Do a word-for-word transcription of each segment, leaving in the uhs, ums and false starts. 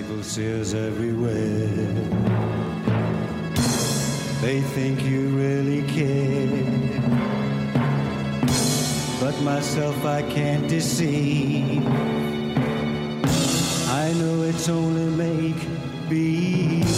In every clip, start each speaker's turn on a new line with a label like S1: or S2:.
S1: People see us everywhere. They think you really care. But myself I can't deceive. I know it's only make-believe.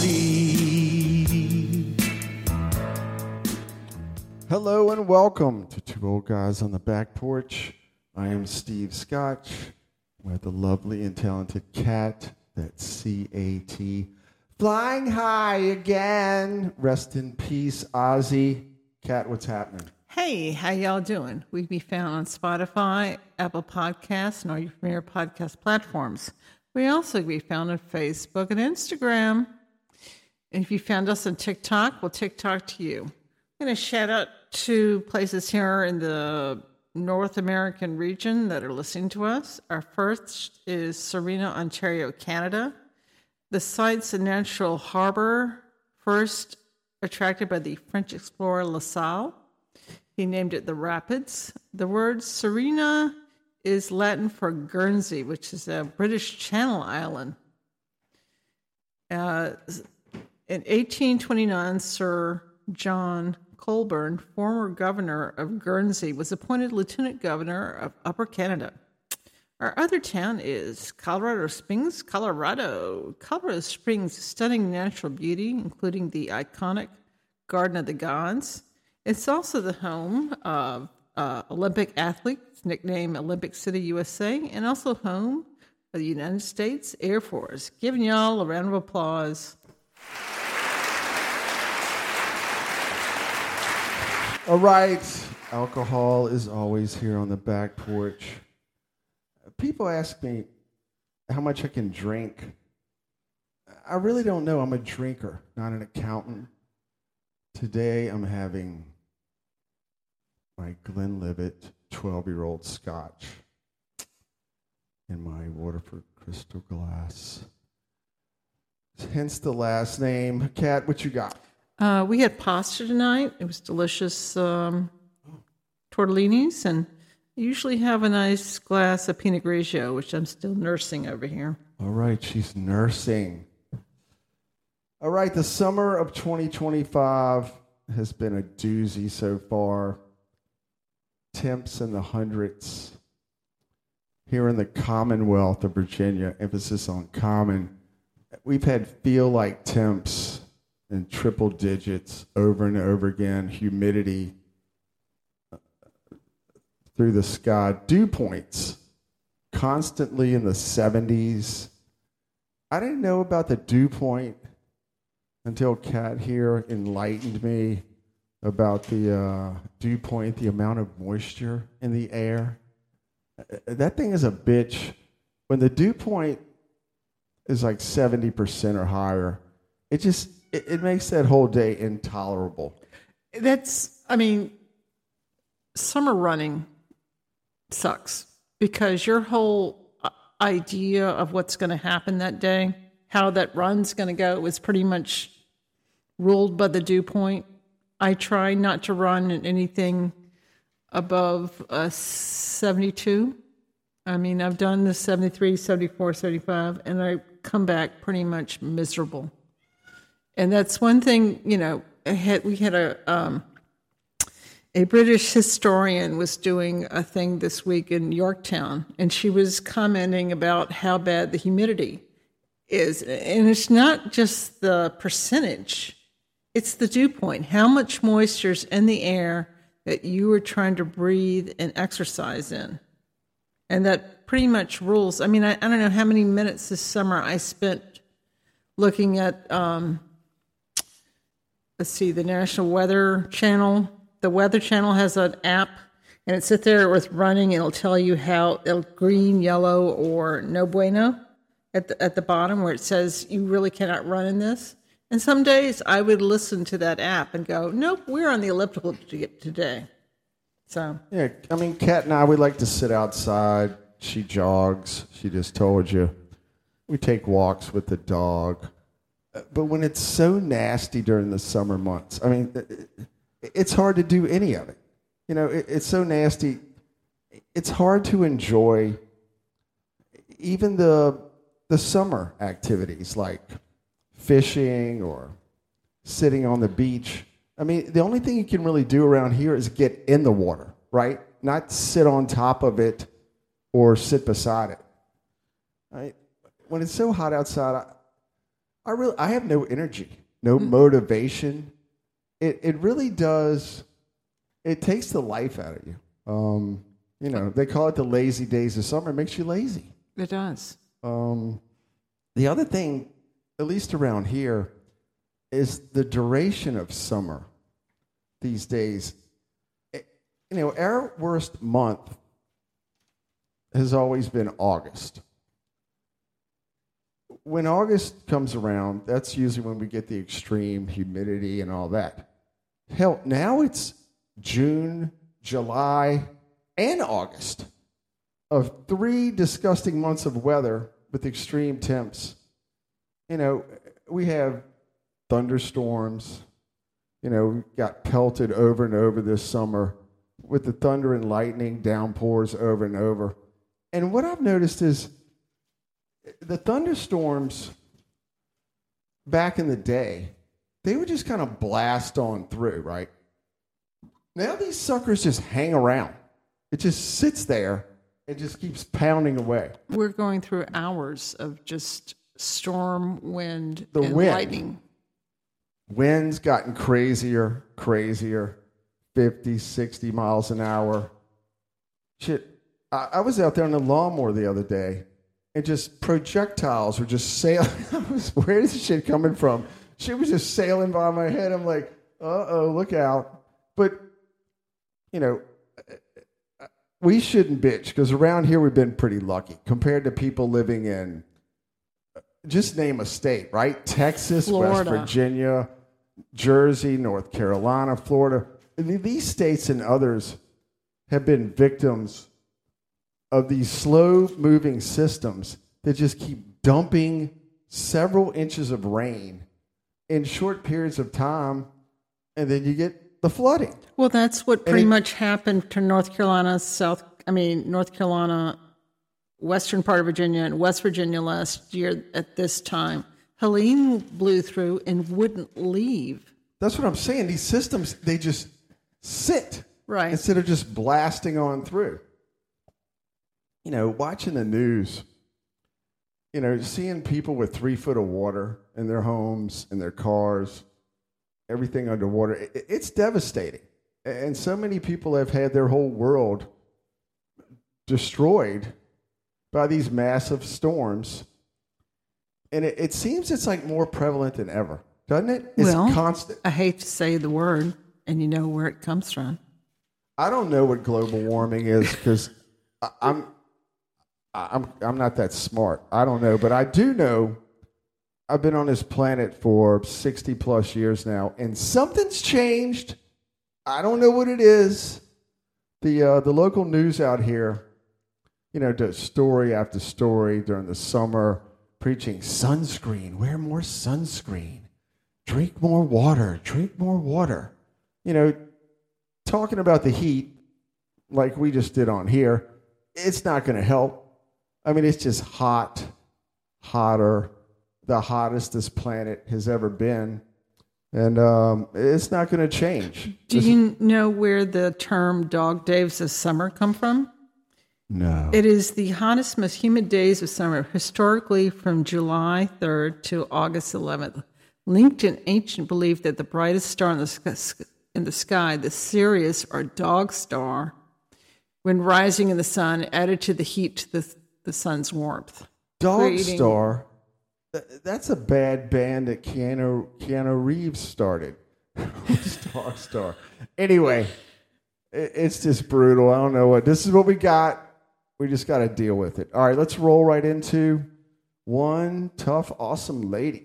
S2: Hello and welcome to Two Old Guys on the Back Porch. I am Steve Scotch. With the lovely and talented Cat, that's C A T, flying high again. Rest in peace, Ozzy. Cat, what's happening?
S3: Hey, how y'all doing? We be found on Spotify, Apple Podcasts, and all your premier podcast platforms. We also be found on Facebook and Instagram. And if you found us on TikTok, we'll TikTok to you. I'm going to shout out to places here in the North American region that are listening to us. Our first is Sarina, Ontario, Canada. The site's a natural harbor, first attracted by the French explorer La Salle. He named it the Rapids. The word Sarina is Latin for Guernsey, which is a British Channel island. Uh, in eighteen twenty-nine, Sir John Colborne, former governor of Guernsey, was appointed lieutenant governor of Upper Canada. Our other town is Colorado Springs, Colorado. Colorado Springs is stunning natural beauty, including the iconic Garden of the Gods. It's also the home of uh, Olympic athletes, nicknamed Olympic City, U S A, and also home of the United States Air Force. Giving y'all a round of applause.
S2: All right, alcohol is always here on the back porch. People ask me how much I can drink. I really don't know. I'm a drinker, not an accountant. Today I'm having my Glenlivet twelve-year-old Scotch in my Waterford crystal glass. Hence the last name. Kat, what you got?
S3: Uh, we had pasta tonight. It was delicious um, tortellinis, and I usually have a nice glass of Pinot Grigio, which I'm still nursing over here.
S2: All right, she's nursing. All right, the summer of twenty twenty-five has been a doozy so far. Temps in the hundreds. Here in the Commonwealth of Virginia, emphasis on common, we've had feel-like temps in triple digits over and over again, humidity through the sky, dew points constantly in the seventies. I didn't know about the dew point until Kat here enlightened me about the uh, dew point, the amount of moisture in the air. That thing is a bitch. When the dew point is like seventy percent or higher, it just, it, it makes that whole day intolerable.
S3: That's, I mean, summer running sucks because your whole idea of what's going to happen that day, how that run's going to go, is pretty much ruled by the dew point. I try not to run in anything above a seventy-two. I mean, I've done the seventy-three, seventy-four, seventy-five, and I come back pretty much miserable. And that's one thing, you know, had, we had a um, a British historian was doing a thing this week in Yorktown, and she was commenting about how bad the humidity is. And it's not just the percentage, it's the dew point. How much moisture's in the air that you are trying to breathe and exercise in. And that pretty much rules. I mean, I, I don't know how many minutes this summer I spent looking at, um, let's see, the National Weather Channel. The Weather Channel has an app, and it sits there with running, and it'll tell you how it'll green, yellow, or no bueno at the, at the bottom where it says you really cannot run in this. And some days I would listen to that app and go, nope, we're on the elliptical today. So
S2: yeah, I mean, Kat and I, we like to sit outside. She jogs. She just told you. We take walks with the dog. But when it's so nasty during the summer months, I mean, it's hard to do any of it. You know, it's so nasty. It's hard to enjoy even the the summer activities like fishing or sitting on the beach. I mean, the only thing you can really do around here is get in the water, right? Not sit on top of it or sit beside it. Right? When it's so hot outside, I, I really I have no energy, no motivation. It it really does. It takes the life out of you. Um, you know, they call it the lazy days of summer. It makes you lazy.
S3: It does.
S2: Um, the other thing, at least around here, is the duration of summer these days. It, you know, our worst month has always been August. When August comes around, that's usually when we get the extreme humidity and all that. Hell, now it's June, July, and August of three disgusting months of weather with extreme temps. You know, we have thunderstorms. You know, we got pelted over and over this summer with the thunder and lightning downpours over and over. And what I've noticed is the thunderstorms back in the day, they would just kind of blast on through, right? Now these suckers just hang around. It just sits there and just keeps pounding away.
S3: We're going through hours of just storm, wind,
S2: The
S3: and
S2: wind.
S3: lightning.
S2: Wind's gotten crazier, crazier, fifty, sixty miles an hour. Shit, I, I was out there on the lawnmower the other day, and just projectiles were just sailing. I was, where is this shit coming from? Shit was just sailing by my head. I'm like, uh-oh, look out. But, you know, we shouldn't bitch, because around here we've been pretty lucky compared to people living in, just name a state, right? Texas,
S3: Florida.
S2: West Virginia, Jersey, North Carolina, Florida. And these states and others have been victims of these slow-moving systems that just keep dumping several inches of rain in short periods of time, and then you get the flooding.
S3: Well, that's what pretty
S2: it-
S3: much happened to North Carolina, South, I mean, North Carolina, western part of Virginia, and West Virginia last year at this time. Helene blew through and wouldn't leave.
S2: That's what I'm saying. These systems, they just sit
S3: Right.
S2: instead of just blasting on through. You know, watching the news, you know, seeing people with three foot of water in their homes, in their cars, everything underwater, it, it's devastating. And so many people have had their whole world destroyed by these massive storms. And it, it seems it's like more prevalent than ever, doesn't it? It's
S3: Well,
S2: constant.
S3: I hate to say the word, and you know where it comes from.
S2: I don't know what global warming is because I'm I'm I'm not that smart. I don't know, but I do know I've been on this planet for sixty plus years now, and something's changed. I don't know what it is. The uh, the local news out here, you know, does story after story during the summer, preaching sunscreen. Wear more sunscreen. Drink more water. Drink more water. You know, talking about the heat like we just did on here, it's not going to help. I mean, it's just hot, hotter, the hottest this planet has ever been. And um, it's not going to change.
S3: Do
S2: This-
S3: you know where the term dog days of summer come from?
S2: No.
S3: It is the hottest, most humid days of summer, historically from July third to August eleventh. Linked in ancient belief that the brightest star in the, sk- in the sky, the Sirius or dog star, when rising in the sun, added to the heat to the, the sun's warmth.
S2: Dog
S3: creating-
S2: Star, th- that's a bad band that Keanu, Keanu Reeves started. Dog Star. Anyway, it, it's just brutal. I don't know what. This is what we got. We just got to deal with it. All right, let's roll right into one tough, awesome lady.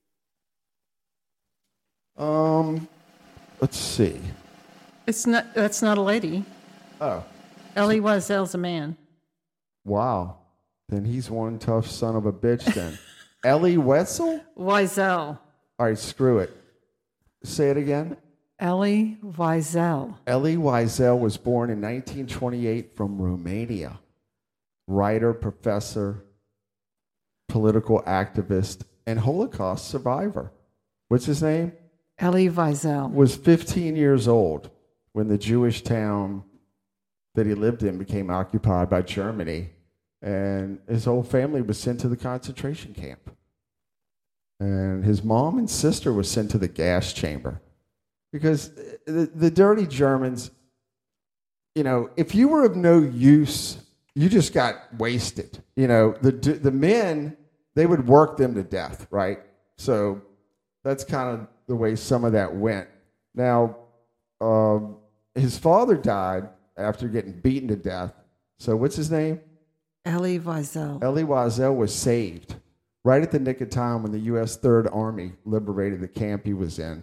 S2: Um, let's see.
S3: It's not. That's not a lady.
S2: Oh,
S3: Elie Wiesel's a man.
S2: wow. Then he's one tough son of a bitch then. Elie Wiesel?
S3: Wiesel.
S2: All right, screw it. Say it again.
S3: Elie Wiesel.
S2: Elie Wiesel was born in nineteen twenty-eight from Romania. Writer, professor, political activist, and Holocaust survivor. What's his name?
S3: Elie Wiesel.
S2: Was fifteen years old when the Jewish town that he lived in became occupied by Germany, and his whole family was sent to the concentration camp. And his mom and sister was sent to the gas chamber because the, the dirty Germans, you know, if you were of no use, you just got wasted. You know, the the men, they would work them to death, right? So that's kind of the way some of that went. Now, um, his father died after getting beaten to death. So what's his name?
S3: Elie Wiesel.
S2: Elie Wiesel was saved right at the nick of time when the U S Third Army liberated the camp he was in.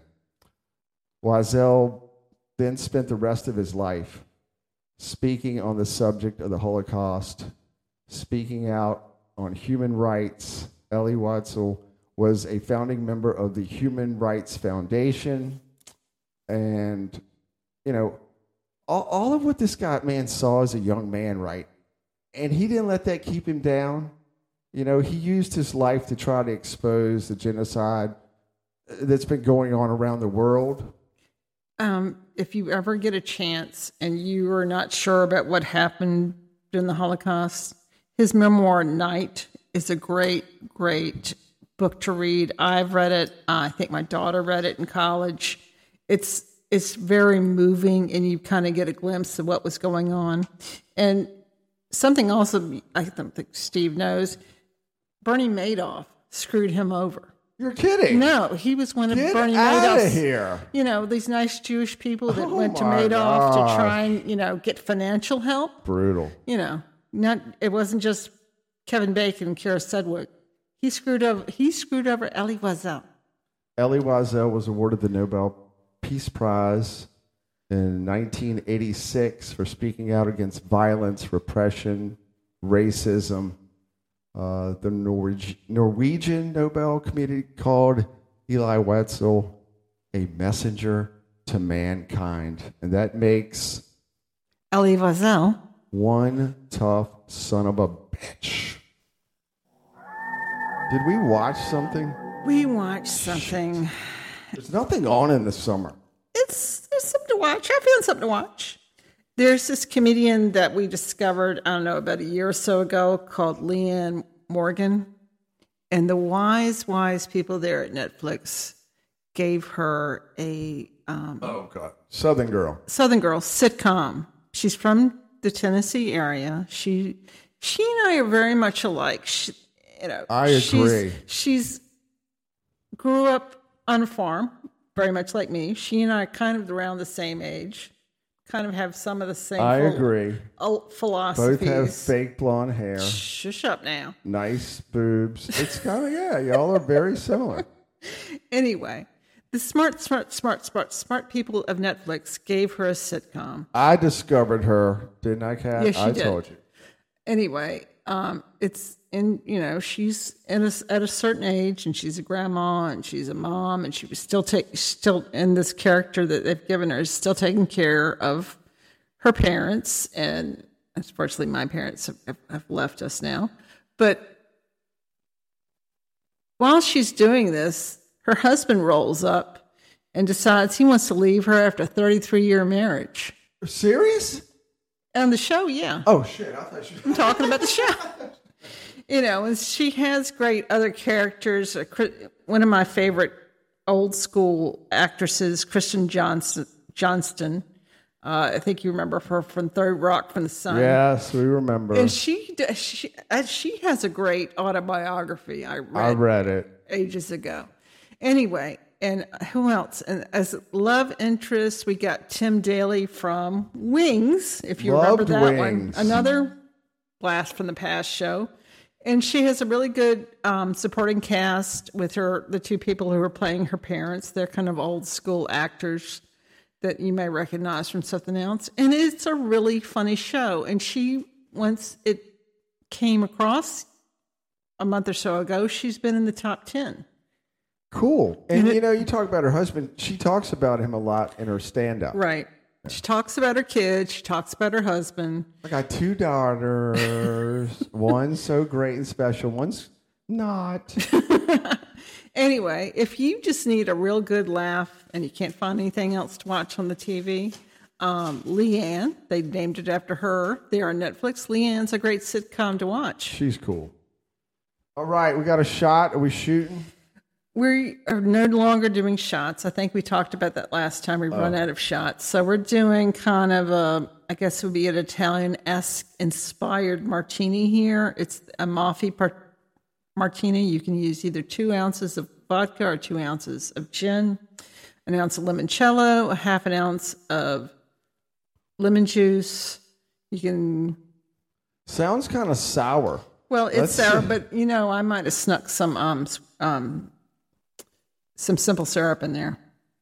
S2: Wiesel then spent the rest of his life speaking on the subject of the Holocaust, speaking out on human rights. Elie Wiesel was a founding member of the Human Rights Foundation. And, you know, all, all of what this guy, man, saw as a young man, right? And he didn't let that keep him down. You know, he used his life to try to expose the genocide that's been going on around the world.
S3: Um, if you ever get a chance and you are not sure about what happened during the Holocaust, his memoir, Night, is a great, great book to read. I've read it. Uh, I think my daughter read it in college. It's it's very moving, and you kind of get a glimpse of what was going on. And something also, I don't think Steve knows, Bernie Madoff screwed him over.
S2: You're kidding.
S3: No, he was one of
S2: Get
S3: Bernie
S2: outta
S3: Madoff's,
S2: here.
S3: you know, these nice Jewish people that
S2: Oh
S3: went to
S2: my
S3: Madoff
S2: gosh.
S3: to try and, you know, get financial help.
S2: Brutal.
S3: You know, not it wasn't just Kevin Bacon and Kira Sedgwick. He screwed over he screwed over Elie Wiesel.
S2: Elie Wiesel was awarded the Nobel Peace Prize in nineteen eighty-six for speaking out against violence, repression, racism. Uh, the Norweg- Norwegian Nobel Committee called Elie Wiesel a messenger to mankind. And that makes
S3: Elie Wiesel.
S2: one tough son of a bitch. Did we watch something?
S3: We watched something.
S2: There's nothing on in the summer.
S3: It's there's something to watch. I found something to watch. There's this comedian that we discovered, I don't know, about a year or so ago called Leanne Morgan. And the wise, wise people there at Netflix gave her a um,
S2: Oh, God. Southern Girl.
S3: Southern Girl sitcom. She's from the Tennessee area. She she and I are very much alike. She, you know,
S2: I
S3: she's-
S2: agree.
S3: She's grew up on a farm, very much like me. She and I are kind of around the same age. Kind of have some of the same
S2: I
S3: phil-
S2: agree.
S3: uh,
S2: Both
S3: philosophies.
S2: have fake blonde hair,
S3: Shush up now.
S2: nice boobs. It's kind of, yeah, y'all are very similar.
S3: Anyway, the smart, smart, smart, smart, smart people of Netflix gave her a sitcom.
S2: I discovered her, didn't I, Kat?
S3: Yes, you
S2: I
S3: did.
S2: told you.
S3: Anyway, um, it's in, you know, she's in a, at a certain age, and she's a grandma, and she's a mom, and she was still take, still in this character that they've given her is still taking care of her parents, and unfortunately, my parents have, have left us now. But while she's doing this, her husband rolls up and decides he wants to leave her after a thirty-three year marriage.
S2: Serious?
S3: On the show, yeah.
S2: Oh, shit. I thought you
S3: I'm talking about the show. You know, and she has great other characters. Uh, Chri- One of my favorite old school actresses, Kristen Johnston. Johnston. Uh, I think you remember her from Third Rock from the Sun.
S2: Yes, we remember.
S3: And she d- she uh, she has a great autobiography. I read,
S2: I read it.
S3: ages ago. Anyway, and who else? And as love interest, we got Tim Daly from Wings, if you
S2: Loved
S3: remember that
S2: Wings.
S3: one. Another blast from the past show. And she has a really good um, supporting cast with her, the two people who are playing her parents. They're kind of old school actors that you may recognize from something else. And it's a really funny show. And she, once it came across a month or so ago, she's been in the top ten.
S2: Cool. And,
S3: And it-
S2: you know, you talk about her husband. She talks about him a lot in her stand-up.
S3: Right. She talks about her kids. She talks about her husband.
S2: I got two daughters. One's so great and special. One's not.
S3: Anyway, if you just need a real good laugh and you can't find anything else to watch on the T V, um, Leanne, they named it after her. They're on Netflix. Leanne's a great sitcom to watch.
S2: She's cool. All right, we got a shot. Are we shooting?
S3: We are no longer doing shots. I think we talked about that last time. We oh. run out of shots. So we're doing kind of a, I guess it would be an Italian-esque inspired martini here. It's a Amalfi par- martini. You can use either two ounces of vodka or two ounces of gin, an ounce of limoncello, a half an ounce of lemon juice. You can...
S2: Sounds kind of sour.
S3: Well, it's Let's sour, see. But, you know, I might have snuck some... um. um Some simple syrup in there.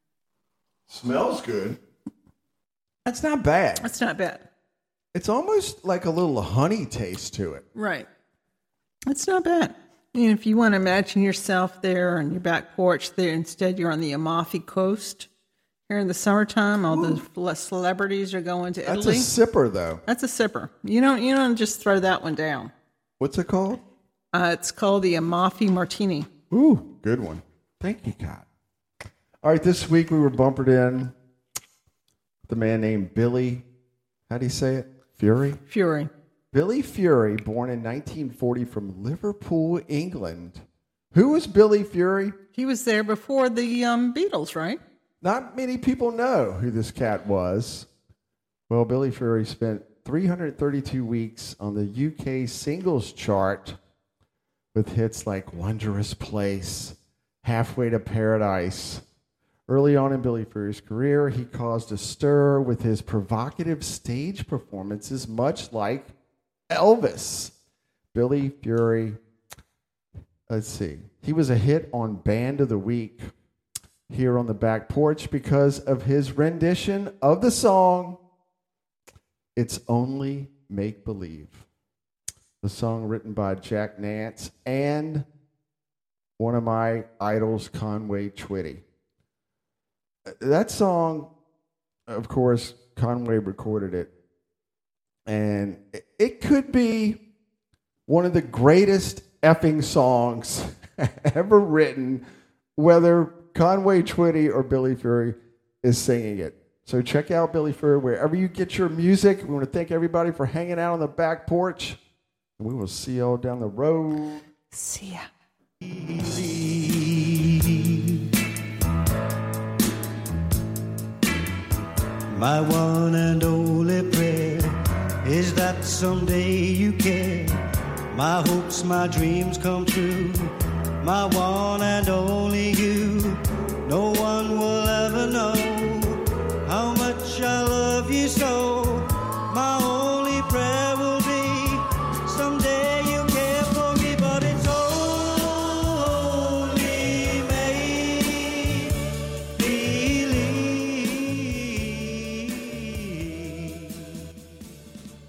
S2: Smells good. That's not bad.
S3: That's not bad.
S2: It's almost like a little honey taste to it.
S3: Right. It's not bad. And if you want to imagine yourself there on your back porch there, instead you're on the Amalfi Coast. Here in the summertime, all Ooh. the celebrities are going to
S2: That's
S3: Italy.
S2: That's a sipper, though.
S3: That's a sipper. You don't, you don't just throw that one down.
S2: What's it called?
S3: Uh, it's called the Amalfi Martini.
S2: Ooh, good one. Thank you, God. All right, this week we were bumpered in with a man named Billy, how do you say it? Fury?
S3: Fury.
S2: Billy Fury, born in nineteen forty from Liverpool, England. Who was Billy Fury?
S3: He was there before the um, Beatles, right?
S2: Not many people know who this cat was. Well, Billy Fury spent three hundred thirty-two weeks on the U K singles chart with hits like Wondrous Place, Halfway to Paradise. Early on in Billy Fury's career, he caused a stir with his provocative stage performances, much like Elvis. Billy Fury, let's see, he was a hit on Band of the Week here on the back porch because of his rendition of the song, It's Only Make Believe. The song written by Jack Nance and one of my idols, Conway Twitty. That song, of course, Conway recorded it, and it could be one of the greatest effing songs ever written, whether Conway Twitty or Billy Fury is singing it. So check out Billy Fury wherever you get your music. We want to thank everybody for hanging out on the back porch, and we will see you all down the road.
S3: See ya.
S1: My one and only prayer is that someday you care. My hopes, my dreams come true. My one and only you.